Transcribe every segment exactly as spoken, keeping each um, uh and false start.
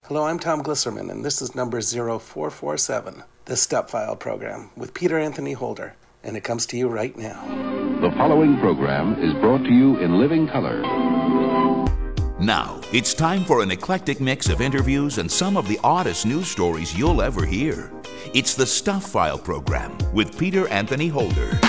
Hello, I'm Tom Glisserman, and this is number zero four four seven, the Stuff File program, with Peter Anthony Holder, and it comes to you right now. The following program is brought to you in living color. Now, it's time for an eclectic mix of interviews and some of the oddest news stories you'll ever hear. It's the Stuff File program with Peter Anthony Holder.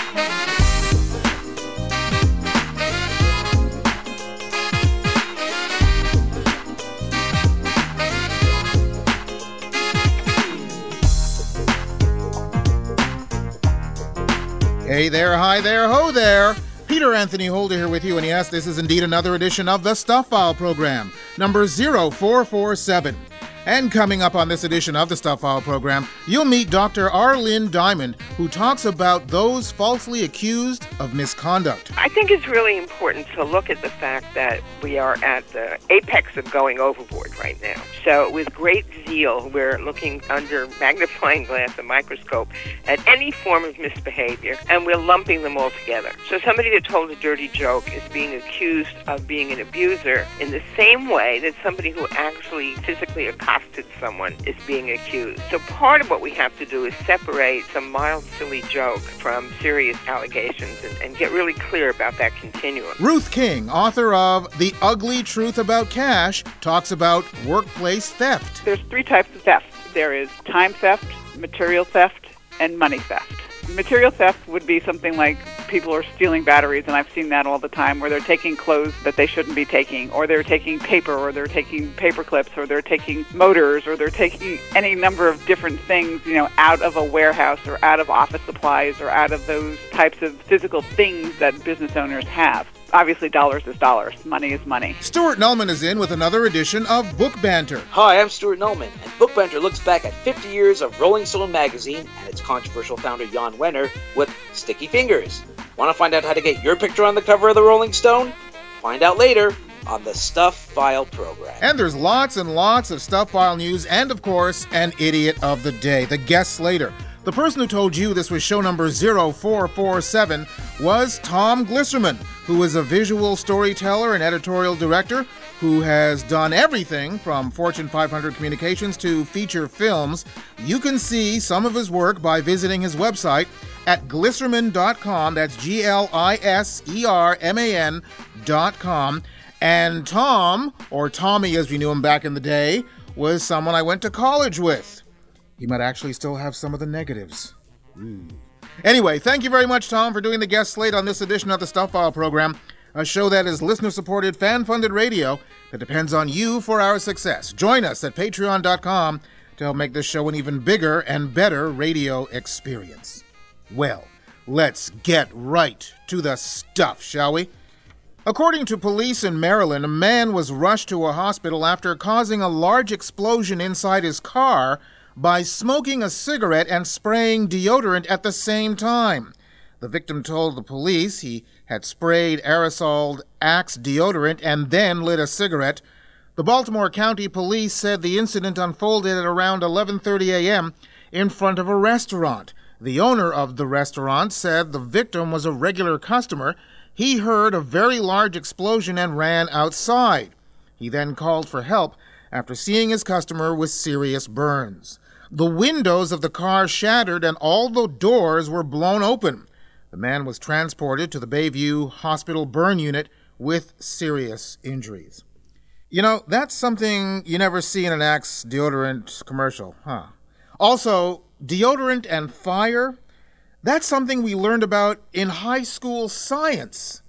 Hey there, hi there, ho there. Peter Anthony Holder here with you, and yes, this is indeed another edition of the Stuff File program, number zero four four seven. And coming up on this edition of the Stuff File program, you'll meet Doctor Arlene Diamond, who talks about those falsely accused of misconduct. I think it's really important to look at the fact that we are at the apex of going overboard right now. So with great zeal, we're looking under magnifying glass and microscope at any form of misbehavior, and we're lumping them all together. So somebody that told a dirty joke is being accused of being an abuser in the same way that somebody who actually physically accosted someone is being accused. So part of what we have to do is separate some mild, silly joke from serious allegations and, and get really clear about that continuum. Ruth King, author of The Ugly Truth About Cash, talks about workplace theft. There's three types of theft. There is time theft, material theft, and money theft. Material theft would be something like people are stealing batteries, and I've seen that all the time, where they're taking clothes that they shouldn't be taking, or they're taking paper, or they're taking paper clips, or they're taking motors, or they're taking any number of different things, you know, out of a warehouse, or out of office supplies, or out of those types of physical things that business owners have. Obviously, dollars is dollars. Money is money. Stuart Nullman is in with another edition of Book Banter. Hi, I'm Stuart Nullman, and Book Banter looks back at fifty years of Rolling Stone magazine and its controversial founder Jan Wenner with Sticky Fingers. Want to find out how to get your picture on the cover of the Rolling Stone? Find out later on the Stuff File program. And there's lots and lots of Stuff File news and, of course, an idiot of the day, the guest later. The person who told you this was show number zero four four seven was Tom Glisserman, who is a visual storyteller and editorial director who has done everything from Fortune five hundred communications to feature films. You can see some of his work by visiting his website at glisserman dot com. That's G L I S E R M A N dot com. And Tom, or Tommy as we knew him back in the day, was someone I went to college with. He might actually still have some of the negatives. Ooh. Anyway, thank you very much, Tom, for doing the guest slate on this edition of the Stuff File program, a show that is listener-supported, fan-funded radio that depends on you for our success. Join us at patreon dot com to help make this show an even bigger and better radio experience. Well, let's get right to the stuff, shall we? According to police in Maryland, a man was rushed to a hospital after causing a large explosion inside his car by smoking a cigarette and spraying deodorant at the same time. The victim told the police he had sprayed aerosoled Axe deodorant and then lit a cigarette. The Baltimore County Police said the incident unfolded at around eleven thirty a.m. in front of a restaurant. The owner of the restaurant said the victim was a regular customer. He heard a very large explosion and ran outside. He then called for help after seeing his customer with serious burns. The windows of the car shattered and all the doors were blown open. The man was transported to the Bayview Hospital burn unit with serious injuries. You know, that's something you never see in an Axe deodorant commercial, huh? Also, deodorant and fire, that's something we learned about in high school science.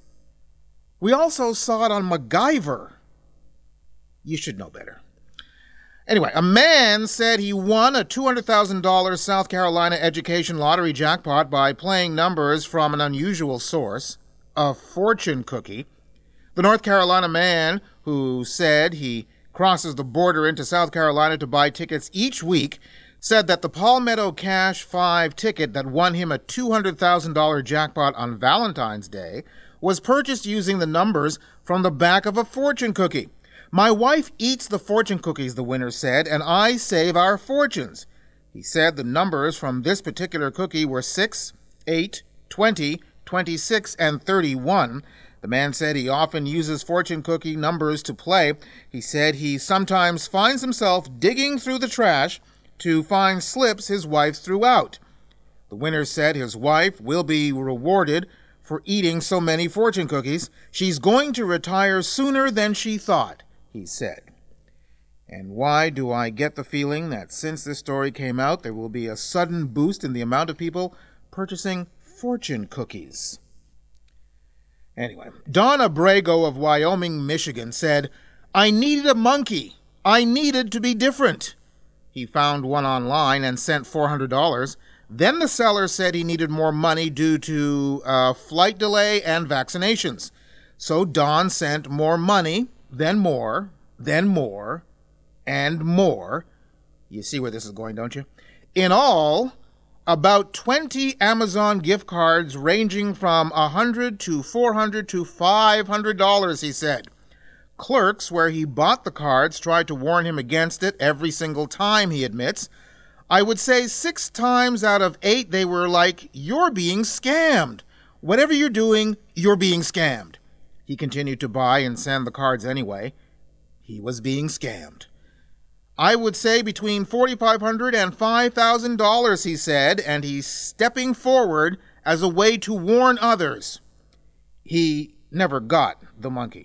We also saw it on MacGyver. You should know better. Anyway, a man said he won a two hundred thousand dollars South Carolina education lottery jackpot by playing numbers from an unusual source, a fortune cookie. The North Carolina man, who said he crosses the border into South Carolina to buy tickets each week, said that the Palmetto Cash five ticket that won him a two hundred thousand dollars jackpot on Valentine's Day was purchased using the numbers from the back of a fortune cookie. My wife eats the fortune cookies, the winner said, and I save our fortunes. He said the numbers from this particular cookie were six, eight, twenty, twenty-six, and thirty-one. The man said he often uses fortune cookie numbers to play. He said he sometimes finds himself digging through the trash to find slips his wife threw out. The winner said his wife will be rewarded for eating so many fortune cookies. She's going to retire sooner than she thought, he said. And why do I get the feeling that since this story came out, there will be a sudden boost in the amount of people purchasing fortune cookies? Anyway, Don Abrego of Wyoming, Michigan said, I needed a monkey. I needed to be different. He found one online and sent four hundred dollars. Then the seller said he needed more money due to uh, flight delay and vaccinations. So Don sent more money, then more, then more, and more. You see where this is going, don't you? In all, about twenty Amazon gift cards ranging from one hundred dollars to four hundred dollars to five hundred dollars, he said. Clerks where he bought the cards tried to warn him against it every single time, he admits. I would say six times out of eight they were like, you're being scammed. Whatever you're doing, you're being scammed. He continued to buy and send the cards anyway. He was being scammed. I would say between four thousand five hundred dollars and five thousand dollars, he said, and he's stepping forward as a way to warn others. He never got the monkey.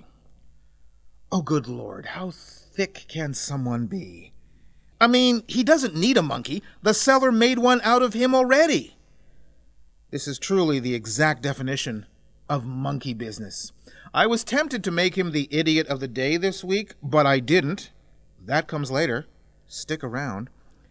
Oh, good Lord, how thick can someone be? I mean, he doesn't need a monkey. The seller made one out of him already. This is truly the exact definition of monkey business. I was tempted to make him the idiot of the day this week, but I didn't. That comes later. Stick around.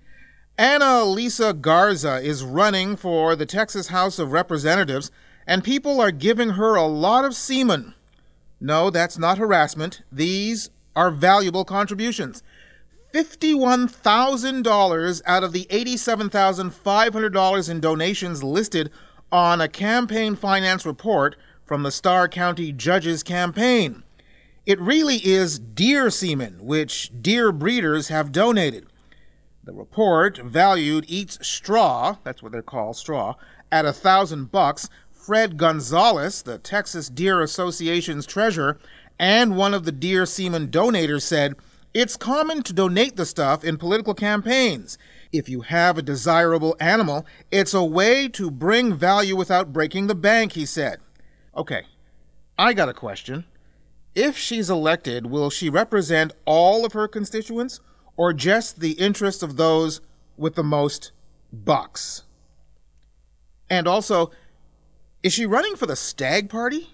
Anna Lisa Garza is running for the Texas House of Representatives, and people are giving her a lot of semen. No, that's not harassment. These are valuable contributions. fifty-one thousand dollars out of the eighty-seven thousand five hundred dollars in donations listed on a campaign finance report from the Starr County Judge's campaign. It really is deer semen, which deer breeders have donated. The report valued each straw, that's what they're called, straw, at a thousand bucks. Fred Gonzalez, the Texas Deer Association's treasurer, and one of the deer semen donators said, it's common to donate the stuff in political campaigns. If you have a desirable animal, it's a way to bring value without breaking the bank, he said. Okay, I got a question. If she's elected, will she represent all of her constituents or just the interests of those with the most bucks? And also, is she running for the Stag Party?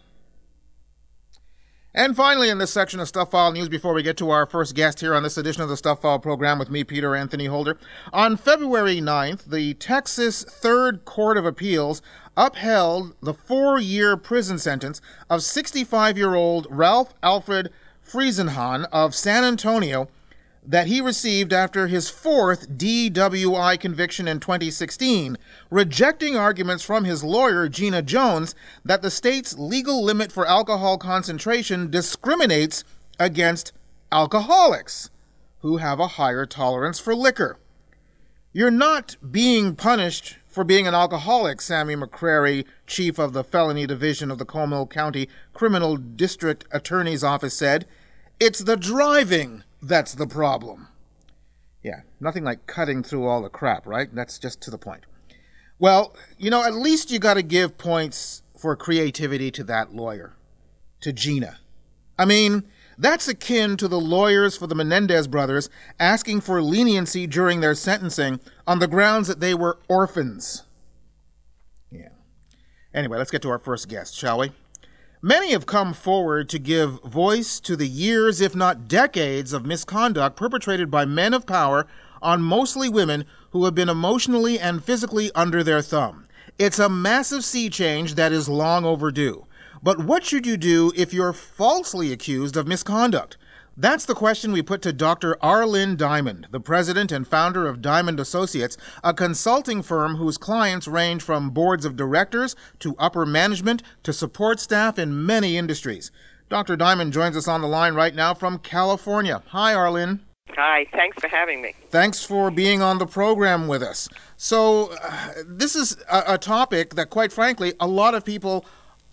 And finally, in this section of Stuff File News, before we get to our first guest here on this edition of the Stuff File program with me, Peter Anthony Holder, on February ninth, the Texas Third Court of Appeals upheld the four-year prison sentence of sixty-five-year-old Ralph Alfred Friesenhahn of San Antonio that he received after his fourth D W I conviction in twenty sixteen, rejecting arguments from his lawyer, Gina Jones, that the state's legal limit for alcohol concentration discriminates against alcoholics who have a higher tolerance for liquor. You're not being punished for being an alcoholic, Sammy McCrary, chief of the felony division of the Comal County Criminal District Attorney's Office, said. It's the driving that's the problem. Yeah, nothing like cutting through all the crap, right? That's just to the point. Well, you know, at least you got to give points for creativity to that lawyer, to Gina. I mean, that's akin to the lawyers for the Menendez brothers asking for leniency during their sentencing on the grounds that they were orphans. Yeah. Anyway, let's get to our first guest, shall we? Many have come forward to give voice to the years, if not decades, of misconduct perpetrated by men of power on mostly women who have been emotionally and physically under their thumb. It's a massive sea change that is long overdue. But what should you do if you're falsely accused of misconduct? That's the question we put to Doctor Arlyn Diamond, the president and founder of Diamond Associates, a consulting firm whose clients range from boards of directors to upper management to support staff in many industries. Doctor Diamond joins us on the line right now from California. Hi, Arlyn. Hi, thanks for having me. Thanks for being on the program with us. So, uh, this is a, a topic that, quite frankly, a lot of people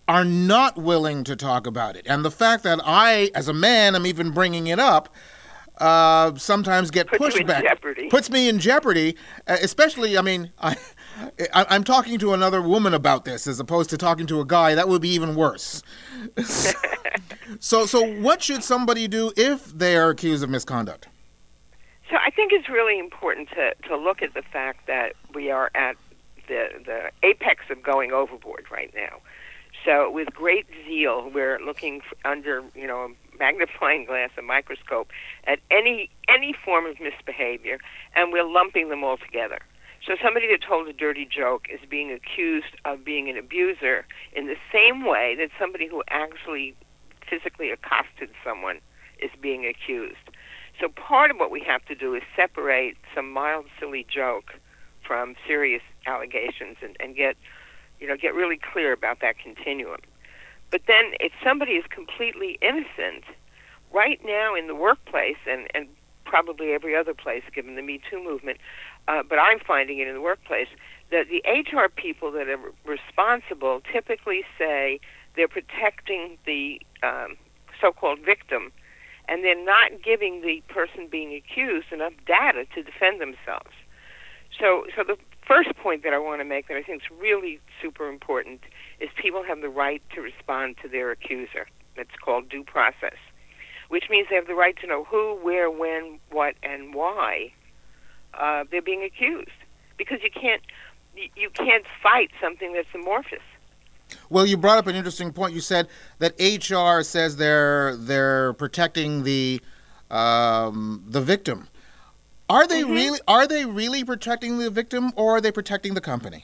are not willing to talk about it. And the fact that I, as a man, am even bringing it up, uh, sometimes get Puts pushed you in back. jeopardy. Puts me in jeopardy, uh, especially, I mean, I, I, I'm talking to another woman about this as opposed to talking to a guy. That would be even worse. so, so what should somebody do if they are accused of misconduct? So I think it's really important to, to look at the fact that we are at the, the apex of going overboard right now. So with great zeal, we're looking under, you know, a magnifying glass, a microscope, at any any form of misbehavior, and we're lumping them all together. So somebody that told a dirty joke is being accused of being an abuser in the same way that somebody who actually physically accosted someone is being accused. So part of what we have to do is separate some mild, silly joke from serious allegations and, and get, you know, get really clear about that continuum. But then if somebody is completely innocent, right now in the workplace, and, and probably every other place given the Me Too movement, uh, but I'm finding it in the workplace, that the H R people that are responsible typically say they're protecting the um, so-called victim, and they're not giving the person being accused enough data to defend themselves. So, so the first point that I want to make that I think is really super important is people have the right to respond to their accuser. That's called due process, which means they have the right to know who, where, when, what, and why uh, they're being accused. Because you can't you can't fight something that's amorphous. Well, you brought up an interesting point. You said that H R says they're they're protecting the um, the victim. Are they mm-hmm. really are they really protecting the victim, or are they protecting the company?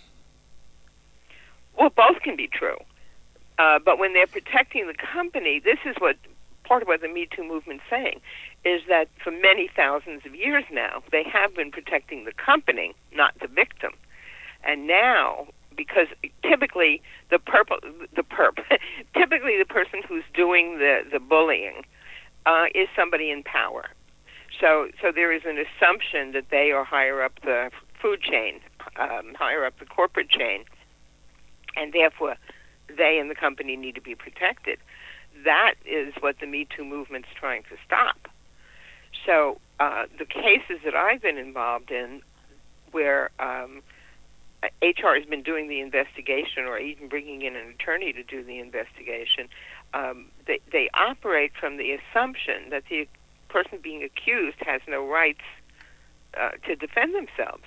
Well, both can be true. Uh, but when they're protecting the company, this is what part of what the Me Too movement's saying, is that for many thousands of years now, they have been protecting the company, not the victim. And now, because typically the perp, the perp, typically the person who's doing the, the bullying uh, is somebody in power. So, so there is an assumption that they are higher up the food chain, um, higher up the corporate chain, and therefore they and the company need to be protected. That is what the Me Too movement's trying to stop. So uh, the cases that I've been involved in where um, H R has been doing the investigation or even bringing in an attorney to do the investigation, um, they, they operate from the assumption that the person being accused has no rights uh, to defend themselves.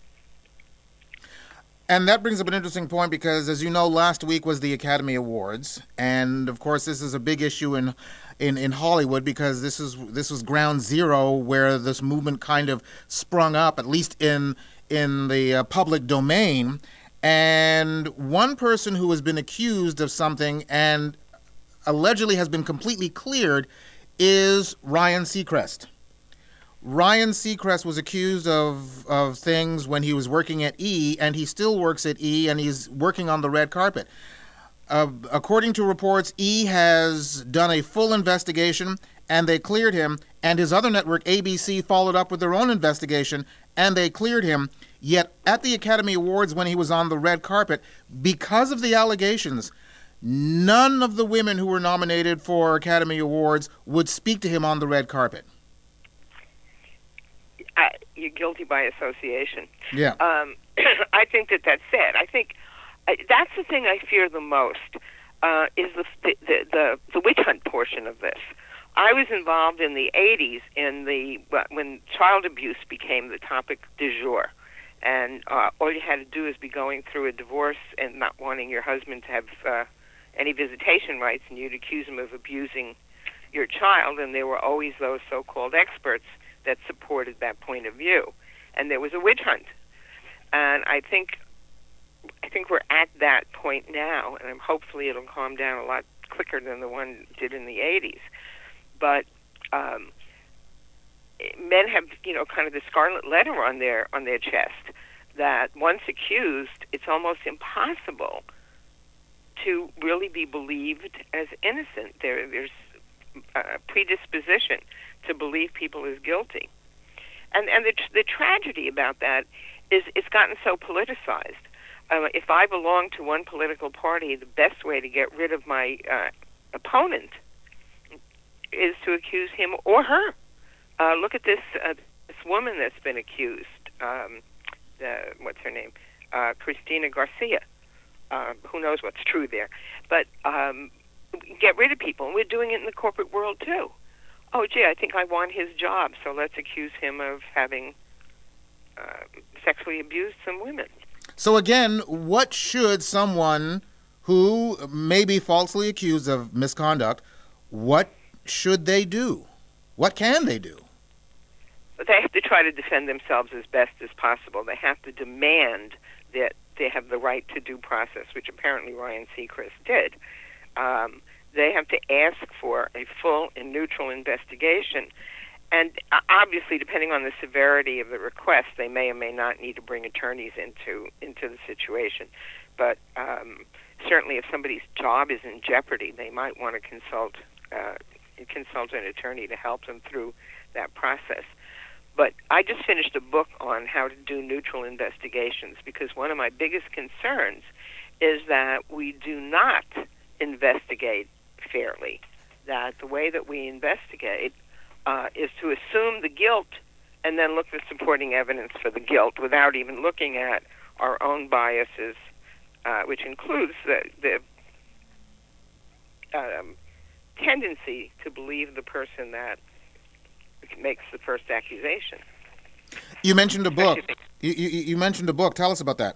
And that brings up an interesting point because, as you know, last week was the Academy Awards, and of course, this is a big issue in, in, in Hollywood because this is this was ground zero where this movement kind of sprung up, at least in in the uh, public domain. And one person who has been accused of something and allegedly has been completely cleared is Ryan Seacrest. Ryan Seacrest was accused of, of things when he was working at E, and he still works at E, and he's working on the red carpet. Uh, according to reports, E has done a full investigation, and they cleared him, and his other network, A B C, followed up with their own investigation, and they cleared him. Yet at the Academy Awards, when he was on the red carpet, because of the allegations, none of the women who were nominated for Academy Awards would speak to him on the red carpet. I, you're guilty by association. Yeah. Um, I think that that's sad. I think uh, that's the thing I fear the most uh, is the, the the the witch hunt portion of this. I was involved in the eighties in the when child abuse became the topic du jour, and uh, all you had to do is be going through a divorce and not wanting your husband to have uh, any visitation rights, and you'd accuse him of abusing your child, and there were always those so-called experts that supported that point of view, and there was a witch hunt. And I think, I think we're at that point now, and hopefully it'll calm down a lot quicker than the one did in the eighties. But um, men have, you know, kind of the scarlet letter on their on their chest that once accused, it's almost impossible to really be believed as innocent. There, there's a predisposition to believe people as guilty. And and the the tragedy about that is it's gotten so politicized. uh, if I belong to one political party, the best way to get rid of my uh, opponent is to accuse him or her. Uh, look at this uh, this woman that's been accused. Um, the, what's her name? Uh, Christina Garcia. Uh, who knows what's true there? But um, get rid of people, and we're doing it in the corporate world too. Oh, gee, I think I want his job, so let's accuse him of having uh, sexually abused some women. So again, what should someone who may be falsely accused of misconduct, what should they do? What can they do? They have to try to defend themselves as best as possible. They have to demand that they have the right to due process, which apparently Ryan Seacrest did. Um, they have to ask for a full and neutral investigation. And uh, obviously, depending on the severity of the request, they may or may not need to bring attorneys into into the situation. But um, certainly, if somebody's job is in jeopardy, they might want to consult uh, consult an attorney to help them through that process. But I just finished a book on how to do neutral investigations, because one of my biggest concerns is that we do not investigate fairly, that the way that we investigate uh, is to assume the guilt and then look for supporting evidence for the guilt without even looking at our own biases, uh, which includes the, the um, tendency to believe the person that makes the first accusation. You mentioned a book. You, you, you mentioned a book. Tell us about that.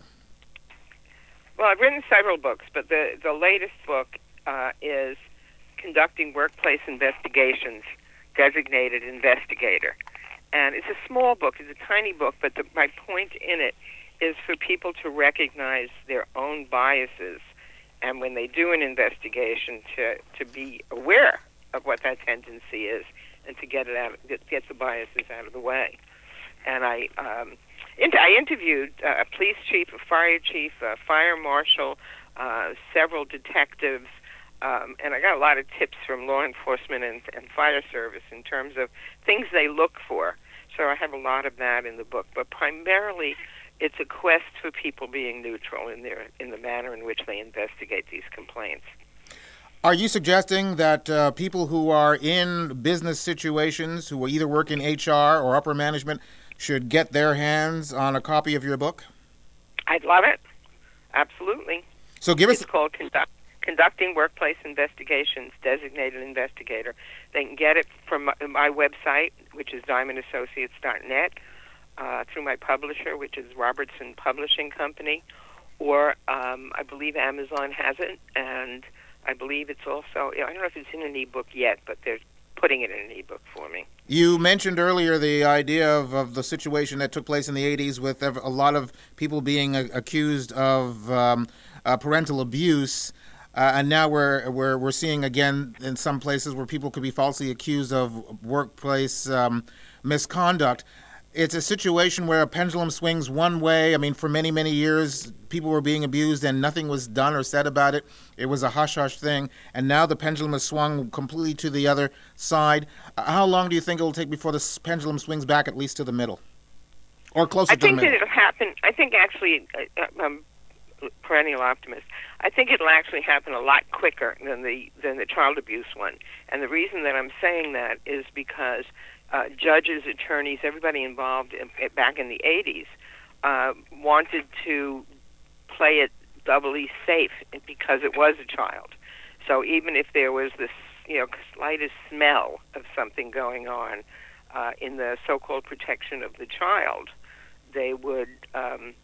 Well, I've written several books, but the, the latest book uh, is Conducting Workplace Investigations, Designated Investigator. And it's a small book. It's a tiny book, but the, my point in it is for people to recognize their own biases, and when they do an investigation, to, to be aware of what that tendency is, and to get it out, get, get the biases out of the way. And I, um, inter- I interviewed uh, a police chief, a fire chief, a fire marshal, uh, several detectives, um, and I got a lot of tips from law enforcement and, and fire service in terms of things they look for. So I have a lot of that in the book, but primarily it's a quest for people being neutral in their in the manner in which they investigate these complaints. Are you suggesting that uh, people who are in business situations, who either work in H R or upper management, should get their hands on a copy of your book? I'd love it. Absolutely. So give us... It's called Conduct, Conducting Workplace Investigations, Designated Investigator. They can get it from my, my website, which is diamond associates dot net, uh, through my publisher, which is Robertson Publishing Company, or um, I believe Amazon has it, and I believe it's also, I don't know if it's in an e-book yet, but they're putting it in an e-book for me. You mentioned earlier the idea of, of the situation that took place in the eighties with a lot of people being a, accused of um, uh, parental abuse, uh, and now we're, we're, we're seeing again in some places where people could be falsely accused of workplace um, misconduct. It's a situation where a pendulum swings one way. I mean, for many, many years, people were being abused and nothing was done or said about it. It was a hush-hush thing. And now the pendulum has swung completely to the other side. Uh, how long do you think it will take before the pendulum swings back at least to the middle? Or closer I to the think middle? that it'll happen. I think actually, uh, I'm a perennial optimist. I think it'll actually happen a lot quicker than the than the child abuse one. And the reason that I'm saying that is because Uh, judges, attorneys, everybody involved in, back in the eighties uh, wanted to play it doubly safe because it was a child. So even if there was this, you know, slightest smell of something going on uh, in the so-called protection of the child, they would um,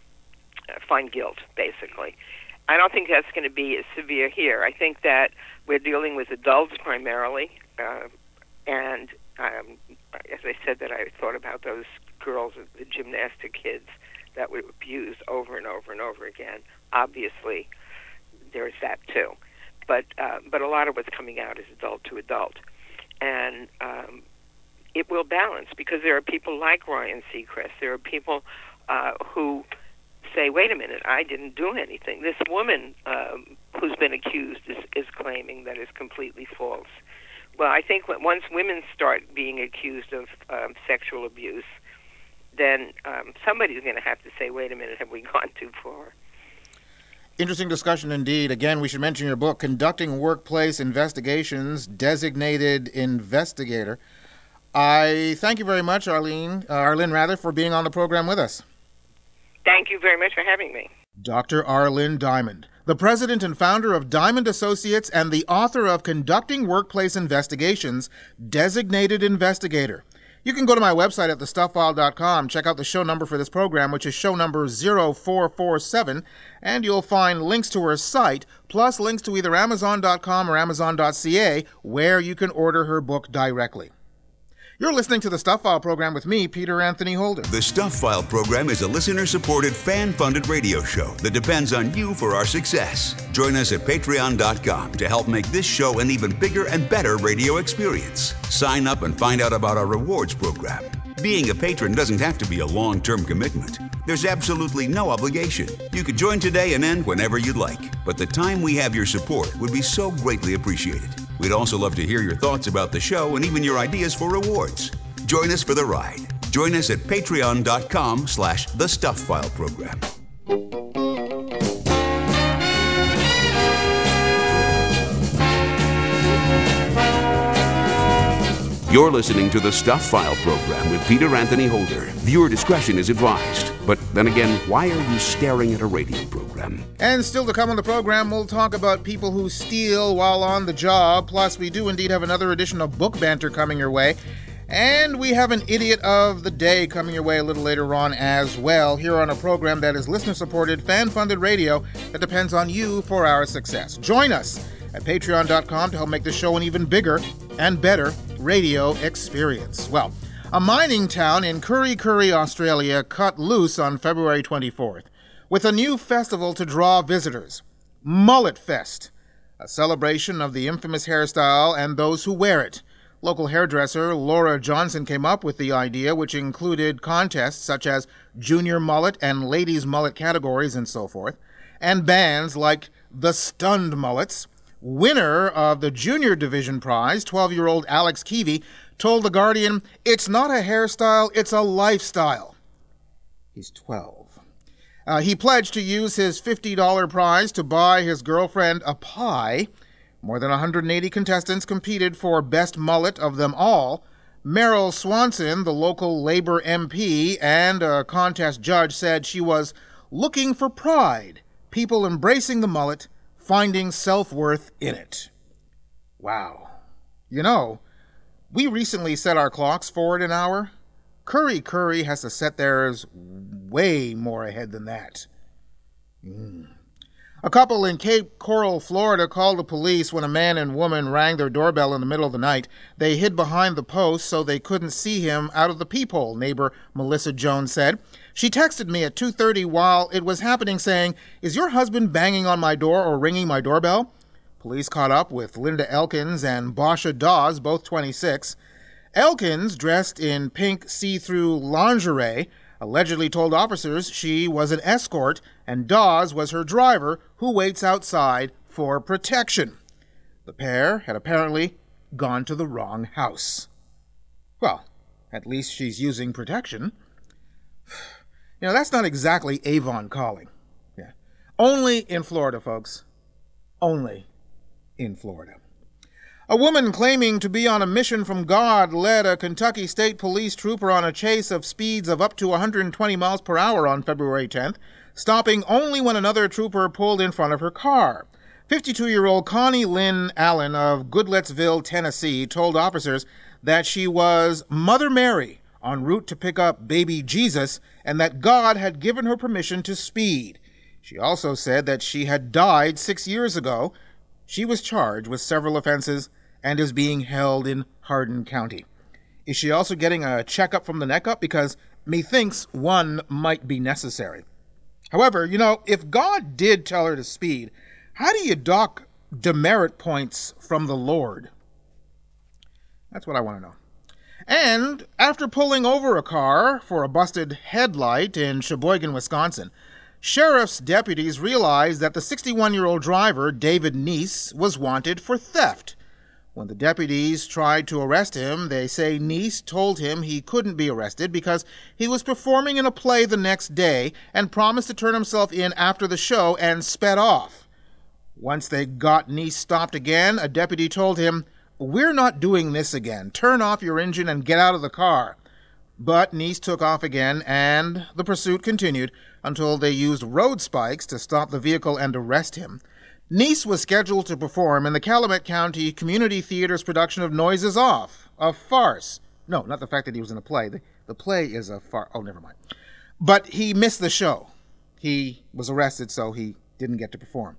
find guilt, basically. I don't think that's going to be as severe here. I think that we're dealing with adults primarily, uh, and Um, as I said, that I thought about those girls, the gymnastic kids that were abused over and over and over again. Obviously, there's that too. But uh, but a lot of what's coming out is adult to adult. And um, it will balance, because there are people like Ryan Seacrest. There are people uh, who say, wait a minute, I didn't do anything. This woman um, who's been accused is, is claiming that is completely false. Well, I think when, once women start being accused of um, sexual abuse, then um, somebody's going to have to say, wait a minute, have we gone too far? Interesting discussion indeed. Again, we should mention your book, Conducting Workplace Investigations, Designated Investigator. I thank you very much, Arlene, uh, Arlene rather, for being on the program with us. Thank you very much for having me. Doctor Arlene Diamond, the president and founder of Diamond Associates and the author of Conducting Workplace Investigations, Designated Investigator. You can go to my website at the stuff file dot com, check out the show number for this program, which is show number zero four four seven, and you'll find links to her site, plus links to either amazon dot com or amazon dot c a, where you can order her book directly. You're listening to the Stuff File program with me, Peter Anthony Holder. The Stuff File program is a listener-supported, fan-funded radio show that depends on you for our success. Join us at patreon dot com to help make this show an even bigger and better radio experience. Sign up and find out about our rewards program. Being a patron doesn't have to be a long-term commitment. There's absolutely no obligation. You could join today and end whenever you'd like. But the time we have your support would be so greatly appreciated. We'd also love to hear your thoughts about the show and even your ideas for rewards. Join us for the ride. Join us at patreon dot com slash the Stuff File program. You're listening to the Stuff File program with Peter Anthony Holder. Viewer discretion is advised. But then again, why are you staring at a radio program? And still to come on the program, we'll talk about people who steal while on the job. Plus, we do indeed have another edition of Book Banter coming your way. And we have an Idiot of the Day coming your way a little later on as well, here on a program that is listener-supported, fan-funded radio that depends on you for our success. Join us at patreon dot com to help make the show an even bigger and better radio experience. Well, a mining town in Kurri Kurri, Australia cut loose on February twenty-fourth with a new festival to draw visitors, Mullet Fest, a celebration of the infamous hairstyle and those who wear it. Local hairdresser Laura Johnson came up with the idea, which included contests such as junior mullet and ladies mullet categories and so forth, and bands like the Stunned Mullets. Winner of the junior division prize, twelve-year-old Alex Keevy, told The Guardian, "It's not a hairstyle, it's a lifestyle." He's twelve. Uh, he pledged to use his fifty dollars prize to buy his girlfriend a pie. More than one hundred eighty contestants competed for best mullet of them all. Meryl Swanson, the local Labour M P and a contest judge, said she was looking for pride, people embracing the mullet, finding self-worth in it. Wow. You know, we recently set our clocks forward an hour. Kurri Kurri has to set theirs way more ahead than that. Mm. A couple in Cape Coral, Florida called the police when a man and woman rang their doorbell in the middle of the night. They hid behind the post so they couldn't see him out of the peephole, neighbor Melissa Jones said. She texted me at two thirty while it was happening saying, "Is your husband banging on my door or ringing my doorbell?" Police caught up with Linda Elkins and Basha Dawes, both twenty-six. Elkins, dressed in pink see-through lingerie, allegedly told officers she was an escort and Dawes was her driver who waits outside for protection. The pair had apparently gone to the wrong house. Well, at least she's using protection. You know, that's not exactly Avon calling. Yeah. Only in Florida, folks. Only in Florida. A woman claiming to be on a mission from God led a Kentucky State Police trooper on a chase of speeds of up to one hundred twenty miles per hour on February tenth, stopping only when another trooper pulled in front of her car. fifty-two-year-old Connie Lynn Allen of Goodlettsville, Tennessee, told officers that she was Mother Mary en route to pick up baby Jesus and that God had given her permission to speed. She also said that she had died six years ago. She was charged with several offenses and is being held in Hardin County. Is she also getting a checkup from the neck up? Because methinks one might be necessary. However, you know, if God did tell her to speed, how do you dock demerit points from the Lord? That's what I want to know. And after pulling over a car for a busted headlight in Sheboygan, Wisconsin, sheriff's deputies realized that the sixty-one-year-old driver, David Neese, was wanted for theft. When the deputies tried to arrest him, they say Neese told him he couldn't be arrested because he was performing in a play the next day and promised to turn himself in after the show and sped off. Once they got Neese stopped again, a deputy told him, "We're not doing this again. Turn off your engine and get out of the car." But Neese took off again, and the pursuit continued until they used road spikes to stop the vehicle and arrest him. Neese was scheduled to perform in the Calumet County Community Theater's production of Noises Off, a farce. No, not the fact that he was in a play. The, the play is a farce. Oh, never mind. But he missed the show. He was arrested, so he didn't get to perform.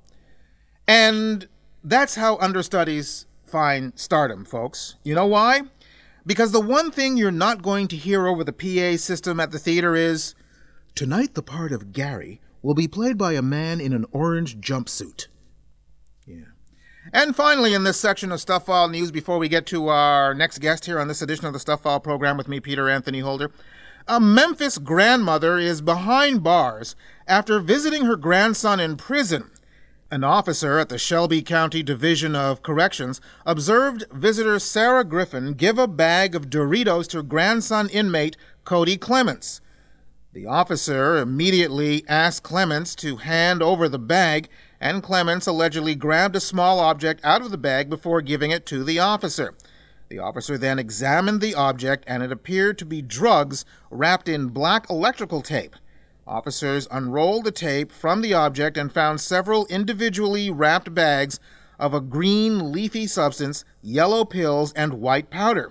And that's how understudies find stardom, folks. You know why? Because the one thing you're not going to hear over the P A system at the theater is, "Tonight the part of Gary will be played by a man in an orange jumpsuit." Yeah. And finally, in this section of Stuff File News, before we get to our next guest here on this edition of the Stuff File program with me, Peter Anthony Holder, a Memphis grandmother is behind bars after visiting her grandson in prison. An officer at the Shelby County Division of Corrections observed visitor Sarah Griffin give a bag of Doritos to grandson inmate Cody Clements. The officer immediately asked Clements to hand over the bag, and Clements allegedly grabbed a small object out of the bag before giving it to the officer. The officer then examined the object, and it appeared to be drugs wrapped in black electrical tape. Officers unrolled the tape from the object and found several individually wrapped bags of a green leafy substance, yellow pills, and white powder.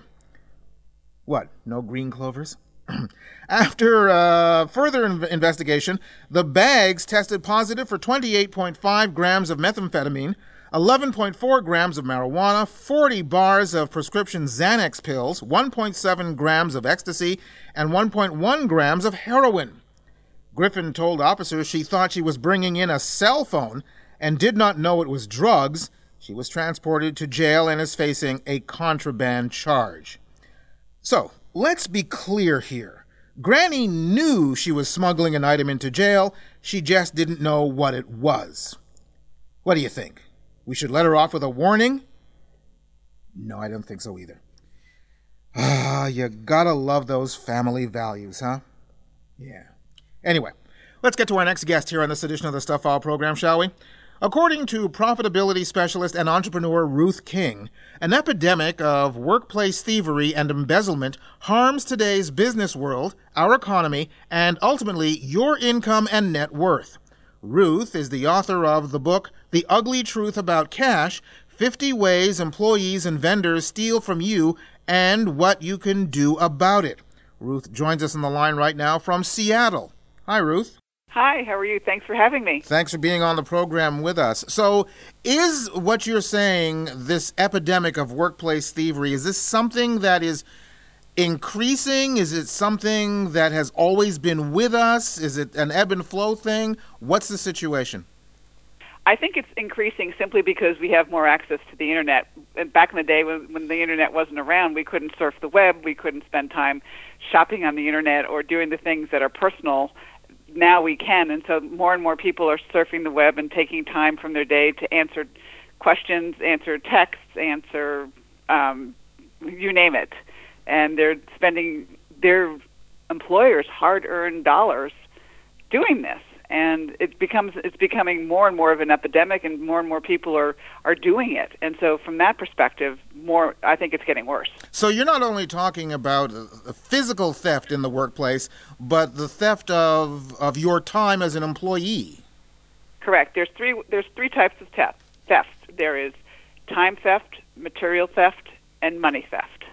What, no green clovers? After uh, further in- investigation, the bags tested positive for twenty-eight point five grams of methamphetamine, eleven point four grams of marijuana, forty bars of prescription Xanax pills, one point seven grams of ecstasy, and one point one grams of heroin. Griffin told officers she thought she was bringing in a cell phone and did not know it was drugs. She was transported to jail and is facing a contraband charge. So, let's be clear here. Granny knew she was smuggling an item into jail. She just didn't know what it was. What do you think? We should let her off with a warning? No, I don't think so either. Ah, you gotta love those family values, huh? Yeah. Anyway, let's get to our next guest here on this edition of the Stuff File program, shall we? According to profitability specialist and entrepreneur Ruth King, an epidemic of workplace thievery and embezzlement harms today's business world, our economy, and ultimately your income and net worth. Ruth is the author of the book The Ugly Truth About Cash, fifty Ways Employees and Vendors Steal From You and What You Can Do About It. Ruth joins us on the line right now from Seattle. Hi, Ruth. Hi, how are you? Thanks for having me. Thanks for being on the program with us. So is what you're saying, this epidemic of workplace thievery, is this something that is increasing? Is it something that has always been with us? Is it an ebb and flow thing? What's the situation? I think it's increasing simply because we have more access to the Internet. Back in the day when, when the Internet wasn't around, we couldn't surf the web, we couldn't spend time shopping on the Internet or doing the things that are personal. Now we can, and so more and more people are surfing the web and taking time from their day to answer questions, answer texts, answer um, you name it. And they're spending their employers' hard-earned dollars doing this. And it becomes it's becoming more and more of an epidemic, and more and more people are, are doing it. And so from that perspective, more I think it's getting worse. So you're not only talking about physical theft in the workplace, but the theft of of your time as an employee. Correct. There's three there's three types of theft. Theft. There is time theft, material theft, and money theft.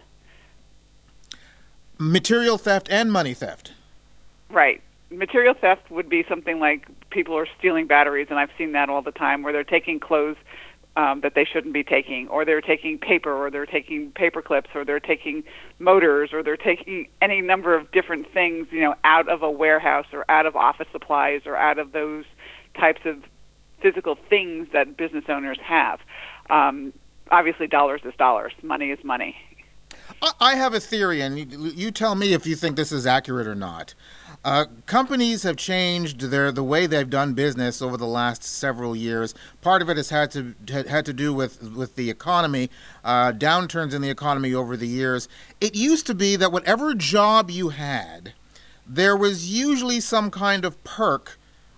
Material theft and money theft. Right. Material theft would be something like people are stealing batteries, and I've seen that all the time, where they're taking clothes um, that they shouldn't be taking, or they're taking paper, or they're taking paper clips, or they're taking motors, or they're taking any number of different things, you know, out of a warehouse or out of office supplies or out of those types of physical things that business owners have. Um, obviously, dollars is dollars. Money is money. I have a theory, and you tell me if you think this is accurate or not. Uh, companies have changed their the way they've done business over the last several years. Part of it has had to had to do with with the economy, uh, downturns in the economy over the years. It used to be that whatever job you had, there was usually some kind of perk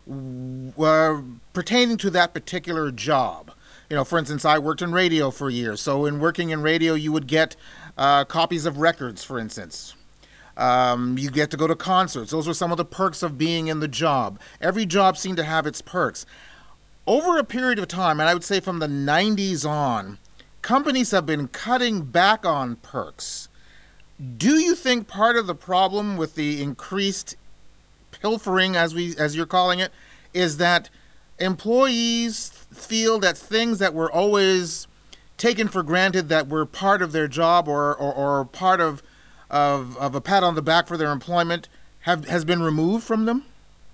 uh, pertaining to that particular job. You know, for instance, I worked in radio for years. So in working in radio, you would get uh, copies of records, for instance. Um, you get to go to concerts. Those are some of the perks of being in the job. Every job seemed to have its perks. Over a period of time, and I would say from the nineties on, companies have been cutting back on perks. Do you think part of the problem with the increased pilfering, as we as you're calling it, is that employees feel that things that were always taken for granted, that were part of their job or or, or part of Of, of a pat on the back for their employment have has been removed from them?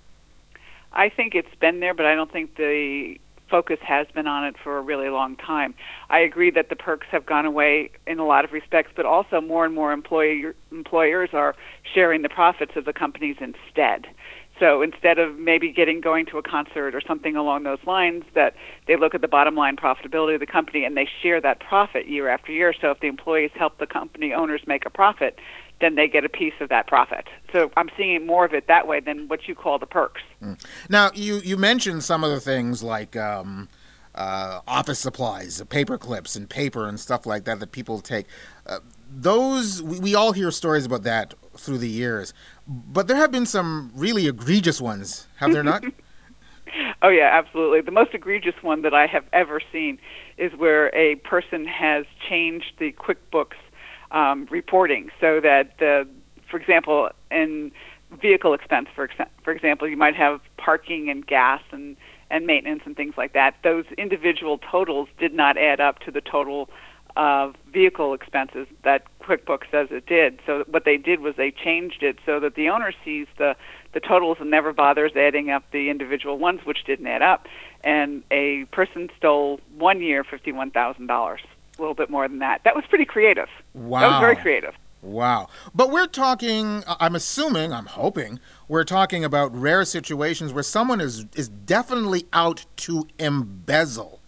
I think it's been there, but I don't think the focus has been on it for a really long time. I agree that the perks have gone away in a lot of respects, but also more and more employer, employers are sharing the profits of the companies instead. So instead of maybe getting going to a concert or something along those lines, that they look at the bottom line profitability of the company and they share that profit year after year. So if the employees help the company owners make a profit, then they get a piece of that profit. So I'm seeing more of it that way than what you call the perks. Mm. Now, you, you mentioned some of the things like um, uh, office supplies, paper clips and paper and stuff like that that people take. Uh, those, we, we all hear stories about that through the years. But there have been some really egregious ones, have there not? Oh, yeah, absolutely. The most egregious one that I have ever seen is where a person has changed the QuickBooks um, reporting so that, the, for example, in vehicle expense, for, ex- for example, you might have parking and gas and, and maintenance and things like that. Those individual totals did not add up to the total of vehicle expenses that QuickBooks says it did. So what they did was they changed it so that the owner sees the, the totals and never bothers adding up the individual ones, which didn't add up. And a person stole one year fifty-one thousand dollars, a little bit more than that. That was pretty creative. Wow. That was very creative. Wow. But we're talking, I'm assuming, I'm hoping, we're talking about rare situations where someone is, is definitely out to embezzle.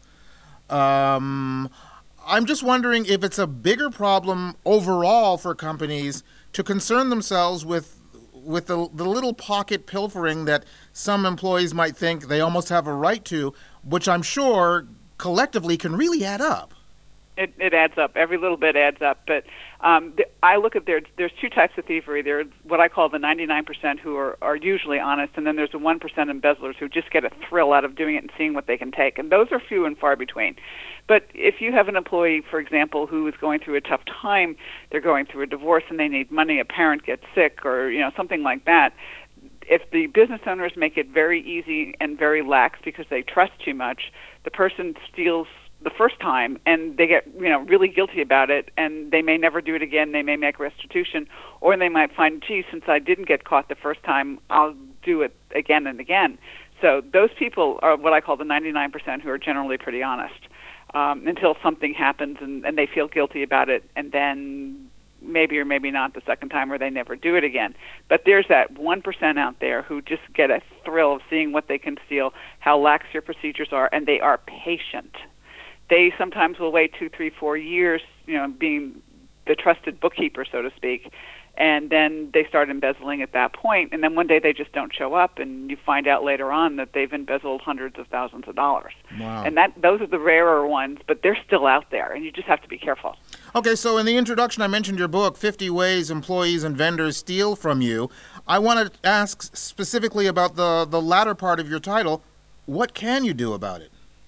Um... I'm just wondering if it's a bigger problem overall for companies to concern themselves with with the, the little pocket pilfering that some employees might think they almost have a right to, which I'm sure collectively can really add up. It, it adds up. Every little bit adds up. But um, the, I look at there. There's two types of thievery. There's what I call the ninety-nine percent who are, are usually honest, and then there's the one percent embezzlers who just get a thrill out of doing it and seeing what they can take. And those are few and far between. But if you have an employee, for example, who is going through a tough time, they're going through a divorce and they need money, a parent gets sick, or you know something like that. If the business owners make it very easy and very lax because they trust too much, the person steals the first time and they get you know really guilty about it, and they may never do it again. They may make restitution, or they might find, gee, since I didn't get caught the first time, I'll do it again and again. So those people are what I call the ninety-nine percent who are generally pretty honest um, until something happens and, and they feel guilty about it, and then maybe or maybe not the second time, or they never do it again. But there's that one percent out there who just get a thrill of seeing what they can steal, how lax your procedures are, and they are patient. They sometimes will wait two, three, four years, you know, being the trusted bookkeeper, so to speak, and then they start embezzling at that point, and then one day they just don't show up, and you find out later on that they've embezzled hundreds of thousands of dollars. Wow. And that those are the rarer ones, but they're still out there, and you just have to be careful. Okay, so in the introduction I mentioned your book, fifty Ways Employees and Vendors Steal From You. I want to ask specifically about the, the latter part of your title. What can you do about it?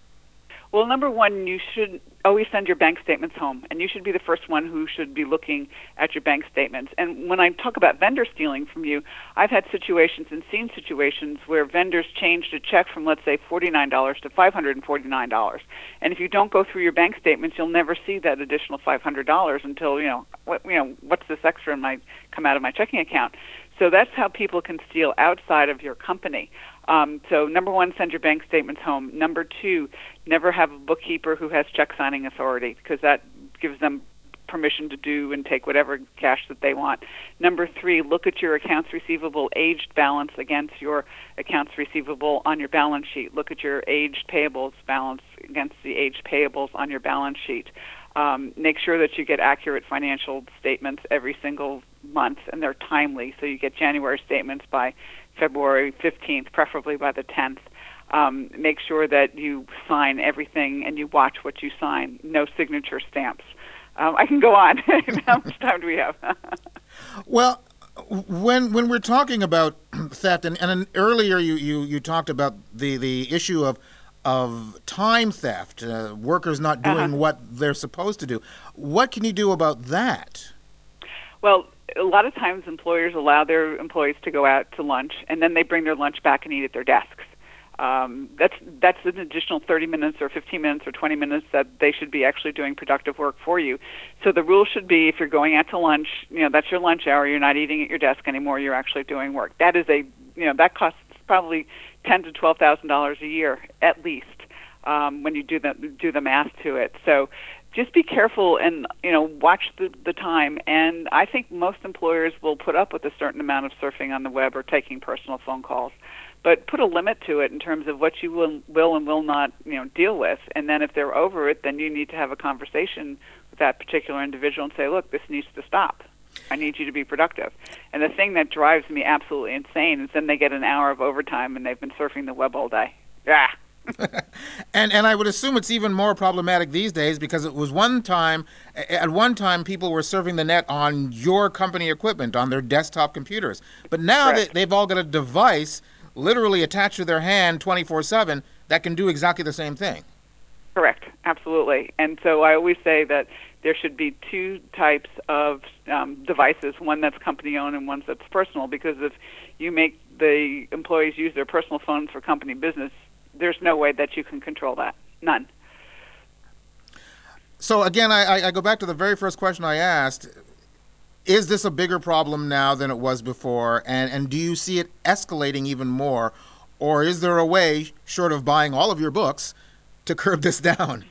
Well, number one, you should always send your bank statements home, and you should be the first one who should be looking at your bank statements. And when I talk about vendor stealing from you, I've had situations and seen situations where vendors changed a check from, let's say, forty-nine dollars to five hundred forty-nine dollars. And if you don't go through your bank statements, you'll never see that additional five hundred dollars until, you know, what, you know, what's this extra in my come out of my checking account? So that's how people can steal outside of your company. Um, so number one, send your bank statements home. Number two, never have a bookkeeper who has check signing authority, because that gives them permission to do and take whatever cash that they want. Number three, look at your accounts receivable aged balance against your accounts receivable on your balance sheet. Look at your aged payables balance against the aged payables on your balance sheet. Um, make sure that you get accurate financial statements every single month, and they're timely, so you get January statements by February fifteenth, preferably by the tenth. Um, make sure that you sign everything and you watch what you sign. No signature stamps. Um, I can go on. How much time do we have? Well, when when we're talking about theft, and, and earlier you, you, you talked about the, the issue of of time theft, uh, workers not doing uh-huh. what they're supposed to do. What can you do about that? Well, a lot of times employers allow their employees to go out to lunch, and then they bring their lunch back and eat at their desks. Um, that's that's an additional thirty minutes or fifteen minutes or twenty minutes that they should be actually doing productive work for you. So the rule should be, if you're going out to lunch, you know, that's your lunch hour, you're not eating at your desk anymore, you're actually doing work. That is a, you know, that costs probably ten to twelve thousand dollars a year at least, um, when you do the do the math to it. So just be careful and, you know, watch the, the time. And I think most employers will put up with a certain amount of surfing on the web or taking personal phone calls. But put a limit to it in terms of what you will, will and will not, you know, deal with. And then if they're over it, then you need to have a conversation with that particular individual and say, look, this needs to stop. I need you to be productive. And the thing that drives me absolutely insane is then they get an hour of overtime and they've been surfing the web all day. Yeah. and and I would assume it's even more problematic these days, because it was one time, at one time people were surfing the net on your company equipment, on their desktop computers. But now they, they've all got a device literally attached to their hand twenty-four seven that can do exactly the same thing. Correct, absolutely. And so I always say that there should be two types of um, devices, one that's company-owned and one that's personal, because if you make the employees use their personal phones for company business, there's no way that you can control that. None. So again, I, I go back to the very first question I asked. Is this a bigger problem now than it was before? And, and do you see it escalating even more? Or is there a way, short of buying all of your books, to curb this down?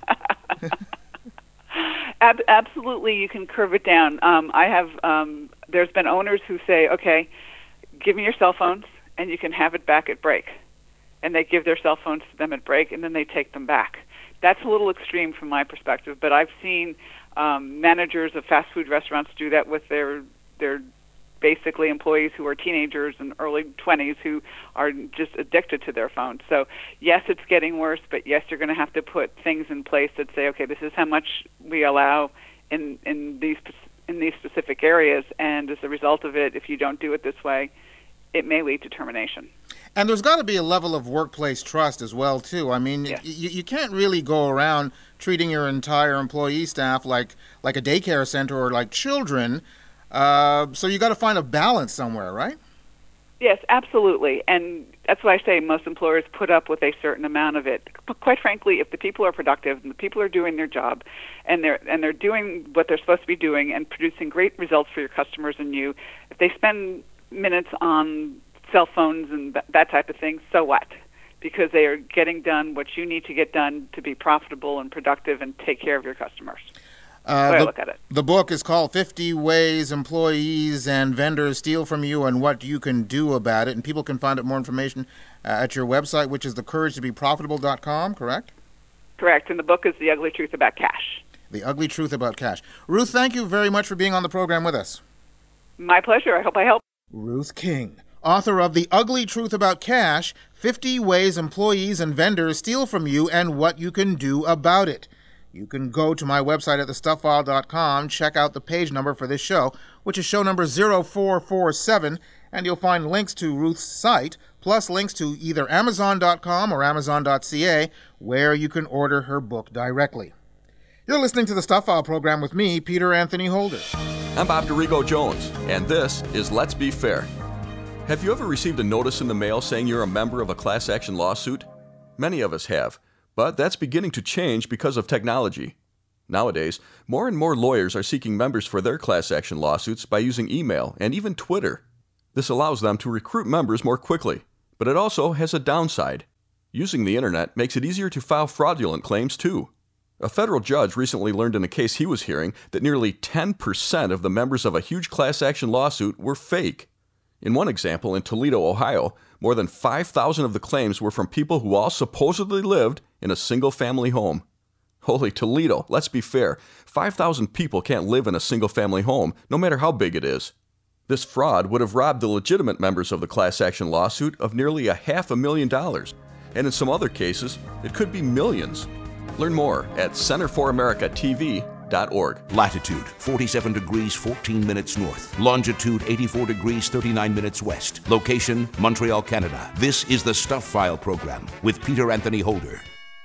Ab- absolutely, you can curb it down. Um, I have, um, there's been owners who say, okay, give me your cell phones and you can have it back at break. And they give their cell phones to them at break, and then they take them back. That's a little extreme from my perspective, but I've seen um, managers of fast food restaurants do that with their their basically employees who are teenagers and early twenties who are just addicted to their phones. So yes, it's getting worse, but yes, you're going to have to put things in place that say, okay, this is how much we allow in in these in these specific areas, and as a result of it, if you don't do it this way, it may lead to termination. And there's got to be a level of workplace trust as well, too. I mean, yes. you, you can't really go around treating your entire employee staff like, like a daycare center or like children. Uh, so you got to find a balance somewhere, right? Yes, absolutely. And that's why I say most employers put up with a certain amount of it. But quite frankly, if the people are productive and the people are doing their job and they're and they're doing what they're supposed to be doing and producing great results for your customers and you, if they spend minutes on cell phones and th- that type of thing, so what? Because they are getting done what you need to get done to be profitable and productive and take care of your customers. Uh, the, I look at it. The book is called fifty Ways Employees and Vendors Steal From You and What You Can Do About It. And people can find out more information uh, at your website, which is the courage to be profitable dot com, correct? Correct. And the book is The Ugly Truth About Cash. The Ugly Truth About Cash. Ruth, thank you very much for being on the program with us. My pleasure. I hope I helped. Ruth King, author of The Ugly Truth About Cash, fifty Ways Employees and Vendors Steal From You and What You Can Do About It. You can go to my website at the stuff file dot com, check out the page number for this show, which is show number zero four four seven, and you'll find links to Ruth's site, plus links to either amazon dot com or amazon dot c a, where you can order her book directly. You're listening to the Stuff File program with me, Peter Anthony Holder. I'm Bob DeRigo Jones, and this is Let's Be Fair. Have you ever received a notice in the mail saying you're a member of a class action lawsuit? Many of us have, but that's beginning to change because of technology. Nowadays, more and more lawyers are seeking members for their class action lawsuits by using email and even Twitter. This allows them to recruit members more quickly, but it also has a downside. Using the internet makes it easier to file fraudulent claims too. A federal judge recently learned in a case he was hearing that nearly ten percent of the members of a huge class action lawsuit were fake. In one example, in Toledo, Ohio, more than five thousand of the claims were from people who all supposedly lived in a single-family home. Holy Toledo, let's be fair, five thousand people can't live in a single-family home, no matter how big it is. This fraud would have robbed the legitimate members of the class action lawsuit of nearly a half a million dollars, and in some other cases, it could be millions. Learn more at center for america t v dot org. Latitude, forty-seven degrees, fourteen minutes north. Longitude, eighty-four degrees, thirty-nine minutes west. Location, Montreal, Canada. This is the Stuff File program with Peter Anthony Holder.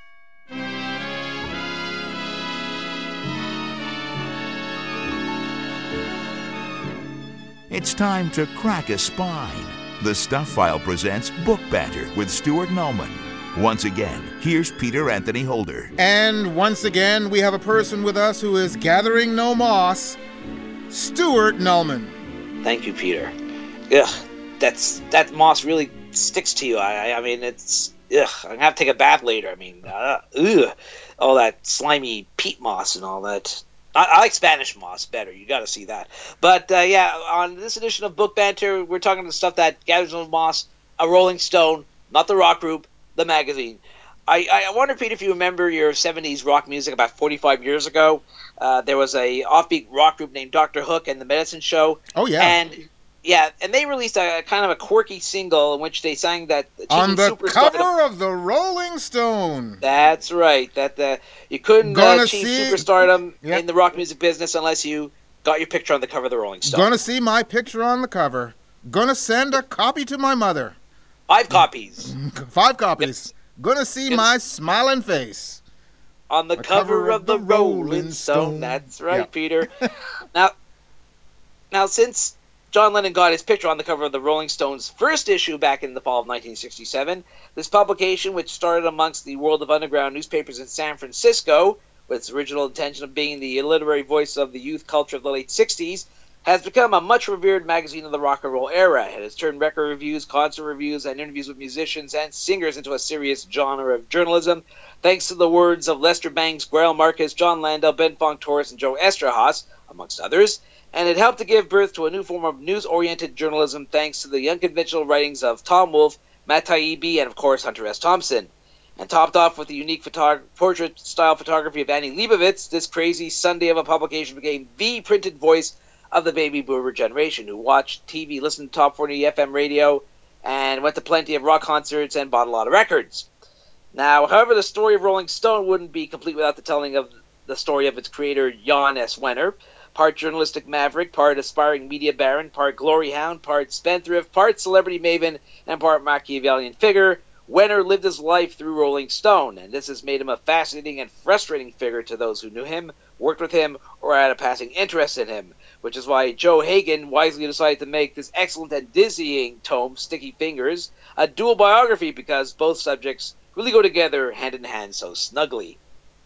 It's time to crack a spine. The Stuff File presents Book Banter with Stuart Nullman. Once again, here's Peter Anthony Holder. And once again, we have a person with us who is gathering no moss, Stuart Nullman. Thank you, Peter. Ugh, that's that moss really sticks to you. I, I mean, it's ugh. I'm gonna have to take a bath later. I mean, uh, ugh, all that slimy peat moss and all that. I, I like Spanish moss better. You got to see that. But uh, yeah, on this edition of Book Banter, we're talking about the stuff that gathers no moss. A Rolling Stone, not the rock group. The magazine. I, I wonder, Pete, if you remember your seventies rock music about forty-five years ago. Uh, there was a offbeat rock group named Doctor Hook and the Medicine Show. Oh, yeah. And yeah, and they released a kind of a quirky single in which they sang that on the Superstar cover of the Rolling Stone. That's right. That uh, you couldn't uh, achieve see... superstardom yep. in the rock music business unless you got your picture on the cover of the Rolling Stone. Gonna see my picture on the cover. Gonna send a copy to my mother. Five copies. Five copies. Yep. Gonna see Gonna... my smiling face. On the, the cover, cover of the Rolling Stone. Stone. That's right, yep. Peter. now, now, since John Lennon got his picture on the cover of the Rolling Stone's first issue back in the fall of nineteen sixty-seven, this publication, which started amongst the world of underground newspapers in San Francisco, with its original intention of being the literary voice of the youth culture of the late sixties, has become a much-revered magazine of the rock and roll era. It has turned record reviews, concert reviews, and interviews with musicians and singers into a serious genre of journalism, thanks to the words of Lester Bangs, Greil Marcus, John Landau, Ben Fong Torres, and Joe Esterhaas, amongst others. And it helped to give birth to a new form of news-oriented journalism thanks to the unconventional writings of Tom Wolfe, Matt Taibbi, and, of course, Hunter S. Thompson. And topped off with the unique photog- portrait-style photography of Annie Leibovitz, this crazy Sunday of a publication became the printed voice of the baby boomer generation, who watched T V, listened to top forty F M radio, and went to plenty of rock concerts and bought a lot of records. Now, however, the story of Rolling Stone wouldn't be complete without the telling of the story of its creator, Jan S. Wenner, part journalistic maverick, part aspiring media baron, part glory hound, part spendthrift, part celebrity maven, and part Machiavellian figure. Wenner lived his life through Rolling Stone, and this has made him a fascinating and frustrating figure to those who knew him, worked with him, or had a passing interest in him, which is why Joe Hagan wisely decided to make this excellent and dizzying tome, Sticky Fingers, a dual biography because both subjects really go together hand in hand so snugly.